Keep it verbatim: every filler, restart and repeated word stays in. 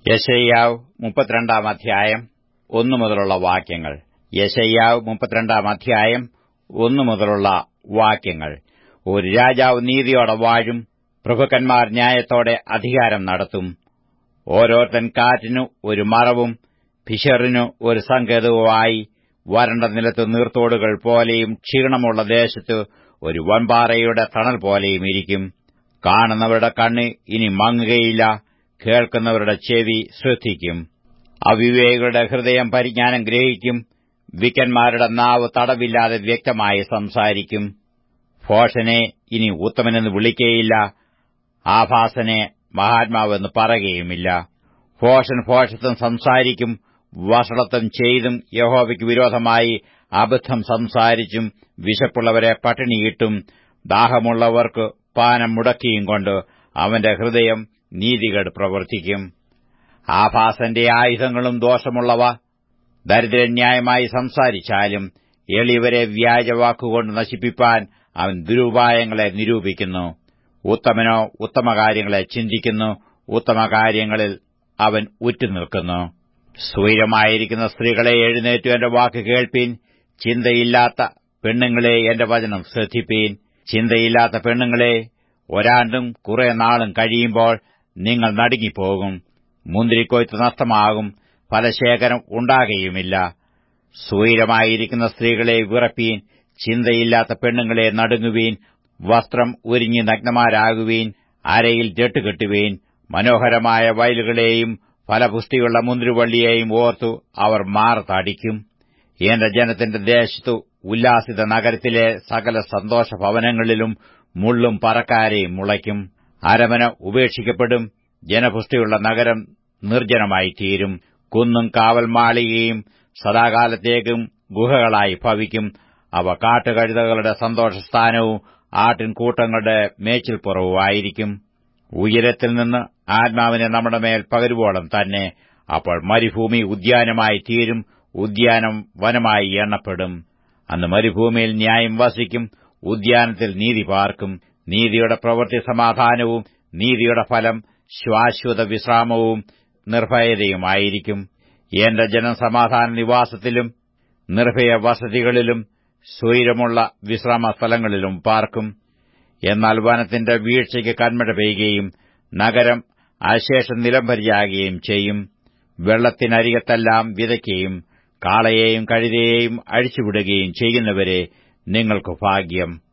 യെശയ്യാവ് മുപ്പത്തിരണ്ടാം അധ്യായം ഒന്നു മുതലുള്ള വാക്യങ്ങൾ. യെശയ്യാവ് മുപ്പത്തിരണ്ടാം അധ്യായം ഒന്നു മുതലുള്ള വാക്യങ്ങൾ. ഒരു രാജാവ് നീതിയോടെ വാഴും, പ്രഭുക്കന്മാർ ന്യായത്തോടെ അധികാരം നടത്തും. ഓരോരുത്തൻ കാറ്റിനു ഒരു മറവും ഫിഷറിനു ഒരു സങ്കേതവുമായി വരണ്ട നിലത്ത് നീർത്തോടുകൾ പോലെയും ക്ഷീണമുള്ള ദേശത്ത് ഒരു വൻപാറയുടെ തണൽ പോലെയും ഇരിക്കും. കാണുന്നവരുടെ കണ്ണ് ഇനി മങ്ങുകയില്ല, കേൾക്കുന്നവരുടെ ചെവി ശ്രദ്ധിക്കും. അവിവേകികളുടെ ഹൃദയം പരിജ്ഞാനം ഗ്രഹിക്കും, വിക്കന്മാരുടെ നാവ് തടവില്ലാതെ വ്യക്തമായി സംസാരിക്കും. ഭോഷനെ ഇനി ഉത്തമനെന്ന് വിളിക്കുകയില്ല, ആഭാസനെ മഹാത്മാവെന്ന് പറയുകയുമില്ല. ഭോഷൻ ഭോഷത്വം സംസാരിക്കും, വഷളത്വം ചെയ്തും യഹോവയ്ക്ക് വിരോധമായി അബദ്ധം സംസാരിച്ചും വിശപ്പുള്ളവരെ പട്ടിണിയിട്ടും ദാഹമുള്ളവർക്ക് പാനം മുടക്കിയും കൊണ്ട് അവന്റെ ഹൃദയം നീതികേട് പ്രവർത്തിക്കും. ആഭാസന്റെ ആയുധങ്ങളും ദോഷമുള്ളവ. ദരിദ്രൻ ന്യായമായി സംസാരിച്ചാലും എളിയവരെ വ്യാജവാക്കുകൊണ്ട് നശിപ്പിപ്പാൻ അവൻ ദുരുപായങ്ങളെ നിരൂപിക്കുന്നു. ഉത്തമനോ ഉത്തമകാര്യങ്ങളെ ചിന്തിക്കുന്നു, ഉത്തമകാര്യങ്ങളിൽ അവൻ ഉറ്റുനിൽക്കുന്നു. സ്വൈരമായിരിക്കുന്ന സ്ത്രീകളെ എഴുന്നേറ്റു എന്റെ വാക്ക് കേൾപ്പീൻ. ചിന്തയില്ലാത്ത പെണ്ണുങ്ങളെ എന്റെ വചനം ശ്രദ്ധിപ്പീൻ. ചിന്തയില്ലാത്ത പെണ്ണുങ്ങളെ, ഒരാണ്ടും കുറെ നാളും കഴിയുമ്പോൾ നിങ്ങൾ നടുങ്ങിപ്പോകും. മുന്തിരിക്കൊയ്ത്ത് നഷ്ടമാകും, ഫലശേഖരം ഉണ്ടാകുകയുമില്ല. സ്വൈരമായിരിക്കുന്ന സ്ത്രീകളെ വിറപ്പീൻ, ചിന്തയില്ലാത്ത പെണ്ണുങ്ങളെ നടുങ്ങുവീൻ. വസ്ത്രം ഉരിഞ്ഞ് നഗ്നമാരാകുവീൻ, അരയിൽ ജട്ടുകെട്ടുവീൻ. മനോഹരമായ വയലുകളെയും ഫലപുഷ്ടിയുള്ള മുന്തിരിവള്ളിയെയും ഓർത്തു അവർ മാറത്തടിക്കും. എന്റെ ജനത്തിന്റെ ദേശത്തു ഉല്ലാസിത നഗരത്തിലെ സകല സന്തോഷഭവനങ്ങളിലും മുള്ളും പറക്കാരെയും മുളയ്ക്കും. അരമന ഉപേക്ഷിക്കപ്പെടും, ജനപുഷ്ടിയുള്ള നഗരം നിർജ്ജനമായിത്തീരും. കുന്നും കാവൽ മാളികയും സദാകാലത്തേക്കും ഗുഹകളായി ഭവിക്കും. അവ കാട്ടുകഴുതകളുടെ സന്തോഷസ്ഥാനവും ആട്ടിൻകൂട്ടങ്ങളുടെ മേച്ചിൽപ്പുറവുമായിരിക്കും. ഉയരത്തിൽ നിന്ന് ആത്മാവിനെ നമ്മുടെ മേൽ പകരുവോളം തന്നെ. അപ്പോൾ മരുഭൂമി ഉദ്യാനമായി തീരും, ഉദ്യാനം വനമായി എണ്ണപ്പെടും. അന്ന് മരുഭൂമിയിൽ ന്യായം വസിക്കും, ഉദ്യാനത്തിൽ നീതി പാർക്കും. നീതിയുടെ പ്രവൃത്തി സമാധാനവും നീതിയുടെ ഫലം ശാശ്വത വിശ്രാമവും നിർഭയതയുമായിരിക്കും. എന്റെ ജനം സമാധാന നിവാസത്തിലും നിർഭയ വസതികളിലും സ്വൈരമുള്ള വിശ്രാമസ്ഥലങ്ങളിലും പാർക്കും. എന്നാൽ വനത്തിന്റെ വീഴ്ചയ്ക്ക് കന്മഴ പെയ്യുകയും നഗരം അശേഷം നിലംപരിയാകുകയും ചെയ്യും. വെള്ളത്തിനരികത്തെല്ലാം വിതയ്ക്കുകയും കാളയെയും കഴുതയെയും അഴിച്ചുവിടുകയും ചെയ്യുന്നവരെ നിങ്ങൾക്ക് ഭാഗ്യം.